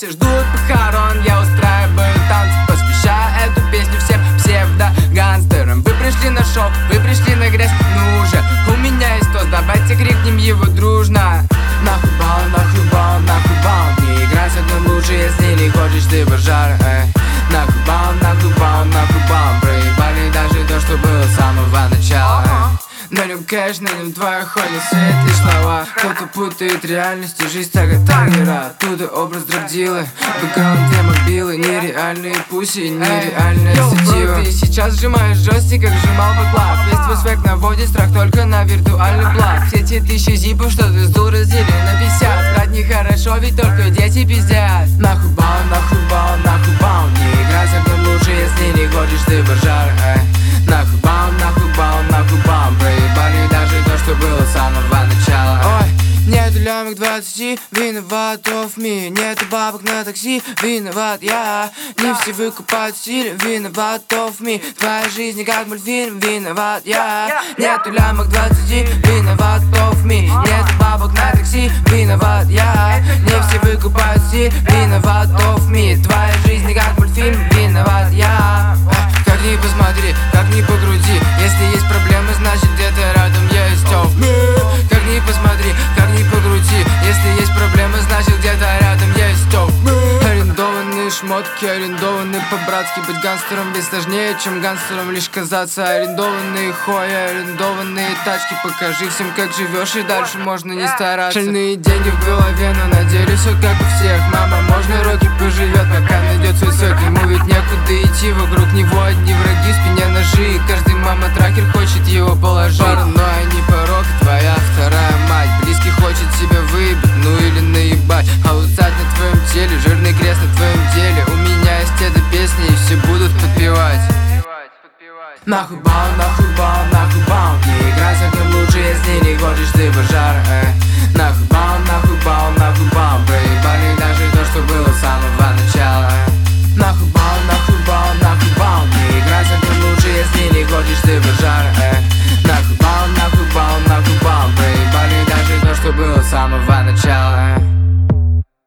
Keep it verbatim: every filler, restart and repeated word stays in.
все ждут похорон, я устраиваю танцы, посвящаю эту песню всем псевдо-гангстерам. Вы пришли на шоу, вы пришли на грязь, ну же, у меня есть тост, давайте крикнем его дружно. Нахуй бал, нахуй бал, нахуй бал, не играй с огнем лучше, если не хочешь ты пожар, эй. Нахуй бал, нахуй бал, нахуй бал, проебали даже то, что было с самого начала, эй. На нем кэш, на нем твоя холи, свет лишь слова. Кто-то путает реальность и жизнь, так и таргера. Оттуда образ драгдилы, бэкграунд две мобилы. Нереальные пуси, нереальная сетива. Ты сейчас сжимаешь жестик, как сжимал бэклав. Весь твой свек наводит страх только на виртуальный благ. Все те тысячи зипов, что ты сдул, раздели на пятьдесят. Врать нехорошо, ведь только дети пиздят. Нахуй бал, нахуй бал, нахуй бал. Не играй с огнем лучше, если не хочешь ты пожар, эй. Нахуй бал, нахуй бал, нахуй бал. Проебали даже то, что было с самого начала. Ой, нету лямок двадцати, виноват off me. Нету бабок на такси, виноват я. Не все выкупают стиль, виноват off me. Твоя жизнь не как мультфильм, виноват я. Нету лямок двадцати, виноват off me. Нету бабок на такси, виноват я. Не все выкупают стиль, виноват off me. Твоя жизнь не как мультфильм, виноват я. Как ни посмотри, как ни покрути, если есть проблемы, значит где-то рядом есть off me. Как ни посмотри, как ни покрути, если есть проблемы, значит где-то рядом есть off me. Арендованные шмотки, арендованные по-братски. Быть гангстером ведь сложнее, чем гангстером лишь казаться. Арендованные хои, арендованные тачки. Покажи всем, как живешь, и дальше можно не стараться. Шальные деньги в голове, но на деле все как у всех. Мама, можно роки поживет, пока найдет свой сок. Ему ведь некуда идти, вокруг него одни враги, в спине ножи. И каждый мама-тракер хочет его положить. Паранойя не порог, твоя вторая мать. Близкий хочет себя выебать, ну или наебать. А усать на твоем теле, жирный крест на твоем деле. У меня есть эта песня, и все будут подпевать. Нахуй